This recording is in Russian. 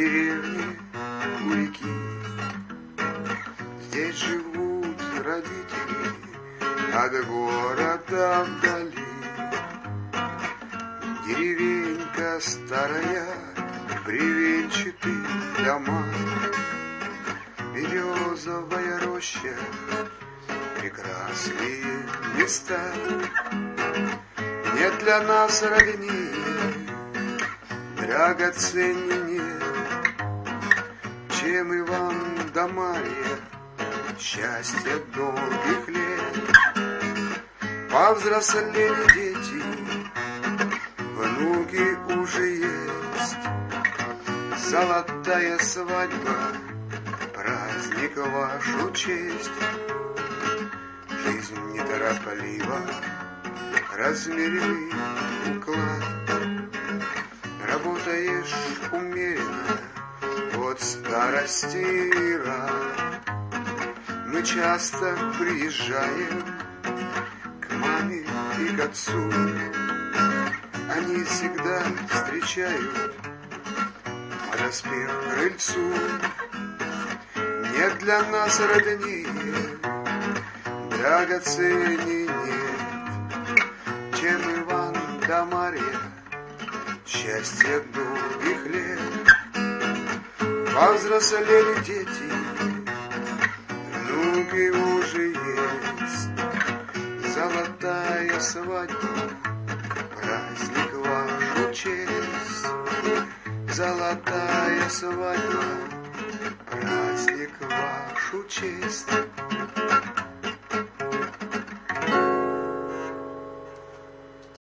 деревне у реки. Здесь живут родители от города вдали. Деревенька старая, бревенчатые дома, березовая роща, прекрасные места. Нет для нас роднее, драгоценней нет, чем Иван да Марья, счастье долгих лет. Повзрослели дети, внуки уже есть, золотая свадьба, праздник в вашу честь. Жизнь нетороплива, размеренный уклад, работаешь умеренно, от старости рад. Мы часто приезжаем к маме и к отцу, они всегда встречают, подоспев к крыльцу. Нет для нас роднее, драгоценней нет, чем Иван да Марья, счастье долгих лет. Повзрослели дети, внуки уже есть, золотая свадьба, праздник в вашу честь. Золотая свадьба, праздник в вашу честь.